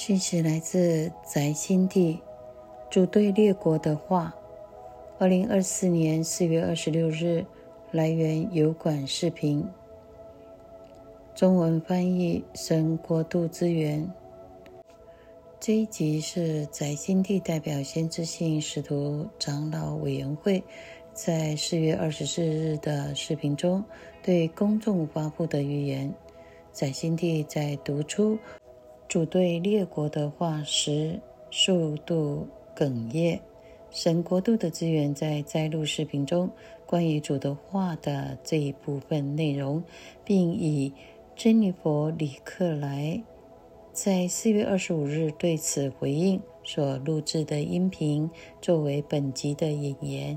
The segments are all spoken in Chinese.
讯息来自翟新地，主对列国的话，2024年4月26日，来源油管视频，中文翻译神国度资源。这一集是翟新地代表先知性使徒长老委员会在4月24日的视频中对公众发布的预言。翟新地在读出主对列国的话时数度哽咽。神国度的资源在摘录视频中关于主的话的这一部分内容，并以珍妮佛·里克莱在4月25日对此回应所录制的音频作为本集的引言。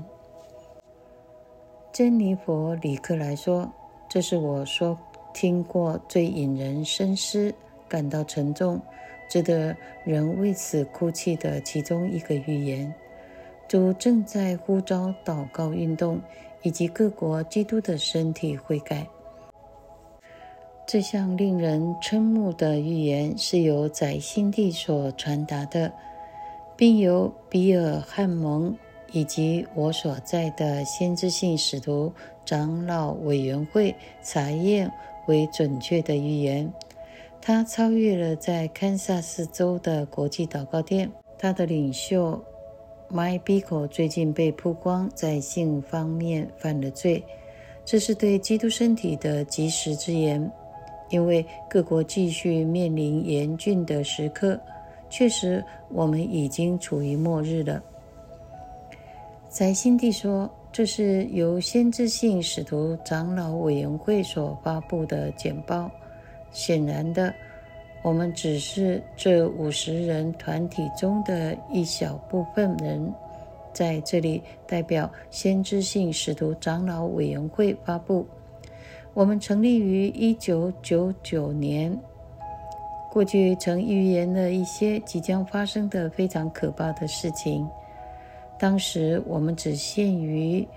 珍妮佛·里克莱说，这是我所听过最引人深思、感到沉重、值得人为此哭泣的其中一个预言。主正在呼召祷告运动以及各国基督的身体悔改。这项令人瞠目的预言是由翟新地所传达的，并由比尔汉蒙以及我所在的先知性使徒长老委员会查验为准确的预言。它超越了在堪萨斯州的国际祷告殿。他的领袖Mike Bickle 最近被曝光在性方面犯了罪，这是对基督身体的及时之言。因为各国继续面临严峻的时刻，确实我们已经处于末日了。翟新地说，这是由先知性使徒长老委员会所发布的简报。显然的，我们只是这50人团体中的一小部分人，在这里代表先知性使徒长老委员会发布。我们成立于1999年，过去曾预言了一些即将发生的非常可怕的事情。当时我们只限于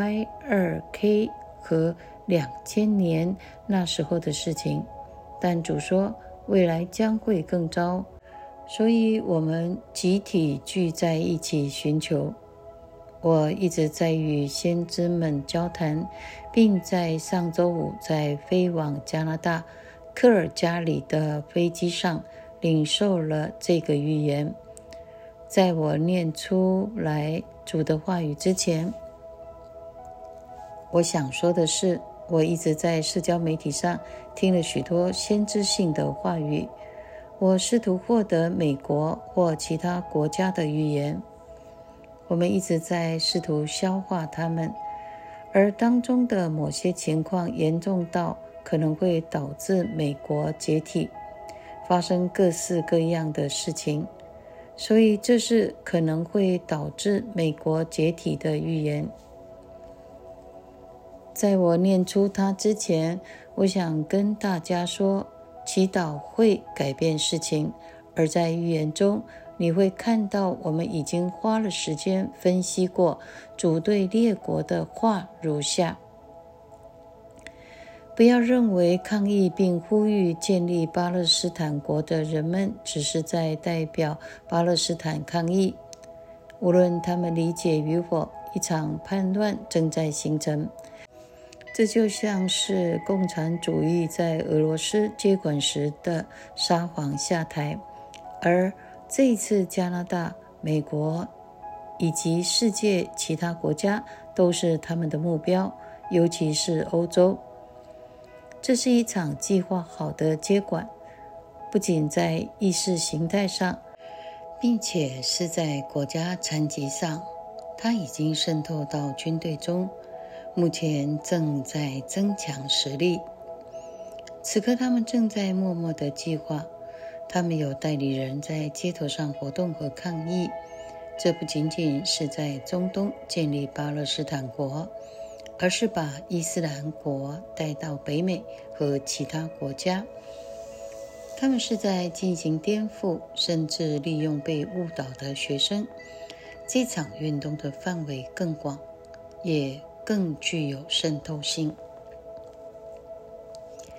Y2K 和2000年那时候的事情，但主说未来将会更糟，所以我们集体聚在一起寻求。我一直在与先知们交谈，并在上周五在飞往加拿大科尔加里的飞机上领受了这个预言。在我念出来主的话语之前，我想说的是，我一直在社交媒体上听了许多先知性的话语，我试图获得美国或其他国家的预言。我们一直在试图消化它们，而当中的某些情况严重到可能会导致美国解体，发生各式各样的事情，所以这是可能会导致美国解体的预言。在我念出它之前，我想跟大家说，祈祷会改变事情，而在预言中你会看到我们已经花了时间分析过主对列国的话如下。不要认为抗议并呼吁建立巴勒斯坦国的人们只是在代表巴勒斯坦抗议。无论他们理解与否，一场叛乱正在形成。这就像是共产主义在俄罗斯接管时的沙皇下台，而这一次加拿大、美国以及世界其他国家都是他们的目标，尤其是欧洲。这是一场计划好的接管，不仅在意识形态上，并且是在国家层级上，它已经渗透到军队中，目前正在增强实力。此刻他们正在默默地计划，他们有代理人在街头上活动和抗议。这不仅仅是在中东建立巴勒斯坦国，而是把伊斯兰国带到北美和其他国家。他们是在进行颠覆，甚至利用被误导的学生。这场运动的范围更广，也更具有渗透性。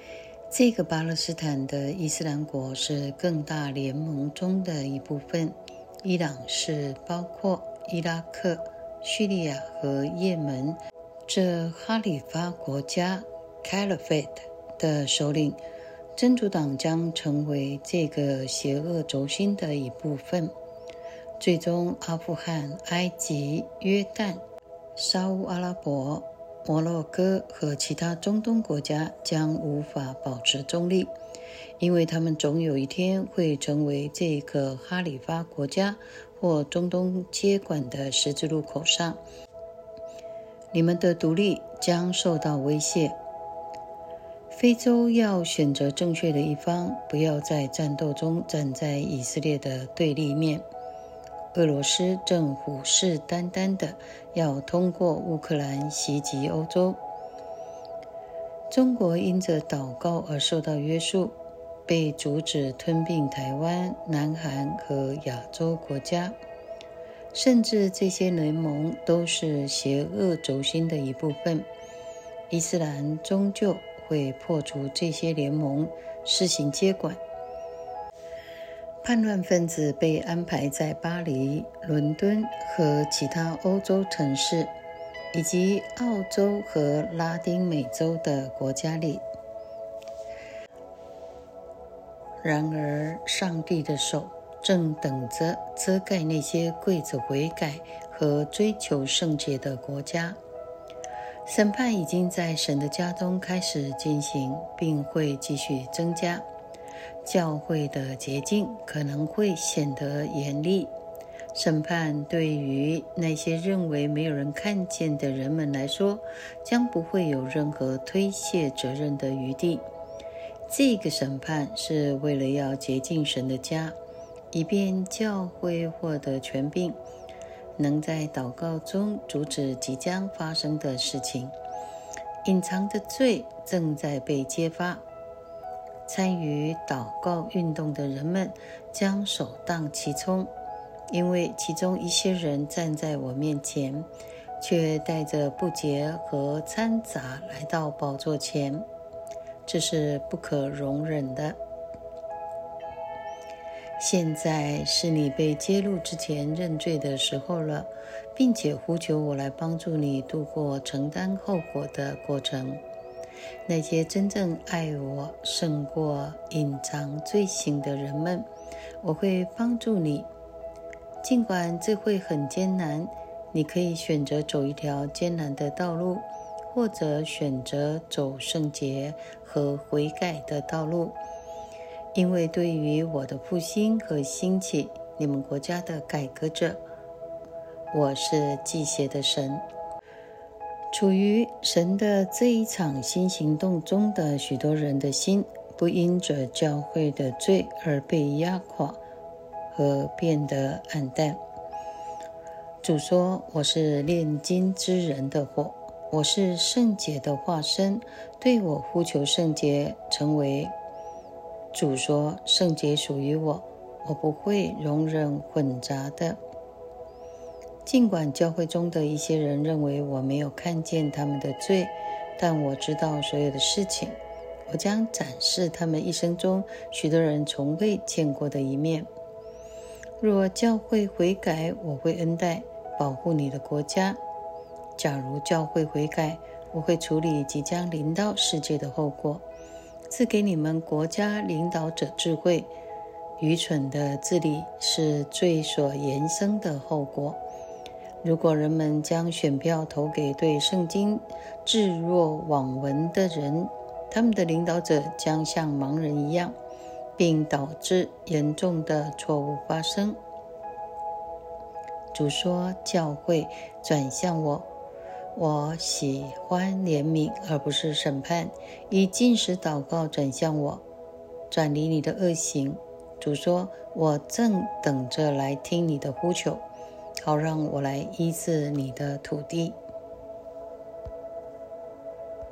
这个巴勒斯坦的伊斯兰国是更大联盟中的一部分。伊朗是包括伊拉克、叙利亚和也门这哈里发国家 Caliphate 的首领。真主党将成为这个邪恶轴心的一部分。最终，阿富汗、埃及、约旦、沙烏阿拉伯、摩洛哥和其他中东国家将无法保持中立，因为他们总有一天会成为这个哈里发国家或中东接管的十字路口上。你们的独立将受到威胁。非洲要选择正确的一方，不要在战斗中站在以色列的对立面。俄罗斯正虎视眈眈地要通过乌克兰袭击欧洲。中国因着祷告而受到约束，被阻止吞并台湾、南韩和亚洲国家，甚至这些联盟都是邪恶轴心的一部分。伊斯兰终究会破除这些联盟，施行接管。叛乱分子被安排在巴黎、伦敦和其他欧洲城市，以及澳洲和拉丁美洲的国家里。然而，上帝的手正等着遮盖那些跪着悔改和追求圣洁的国家。审判已经在神的家中开始进行，并会继续增加。教会的洁净可能会显得严厉。审判对于那些认为没有人看见的人们来说，将不会有任何推卸责任的余地。这个审判是为了要洁净神的家，以便教会获得权柄，能在祷告中阻止即将发生的事情。隐藏的罪正在被揭发。参与祷告运动的人们将首当其冲，因为其中一些人站在我面前，却带着不洁和掺杂来到宝座前，这是不可容忍的。现在是你被揭露之前认罪的时候了，并且呼求我来帮助你度过承担后果的过程。那些真正爱我胜过隐藏罪行的人们，我会帮助你。尽管这会很艰难，你可以选择走一条艰难的道路，或者选择走圣洁和悔改的道路。因为对于我的复兴和兴起，你们国家的改革者，我是忌邪的神。处于神的这一场新行动中的许多人的心，不因着教会的罪而被压垮和变得暗淡。主说，我是炼金之人的火，我是圣洁的化身，对我呼求圣洁成为。主说，圣洁属于我，我不会容忍混杂的。尽管教会中的一些人认为我没有看见他们的罪，但我知道所有的事情。我将展示他们一生中许多人从未见过的一面。若教会悔改，我会恩待保护你的国家。假如教会悔改，我会处理即将临到世界的后果，赐给你们国家领导者智慧。愚蠢的治理是罪所延伸的后果。如果人们将选票投给对圣经置若罔闻的人，他们的领导者将像盲人一样，并导致严重的错误发生。主说，教会转向我，我喜欢怜悯而不是审判，以禁食祷告转向我，转离你的恶行。主说，我正等着来听你的呼求，好让我来医治你的土地。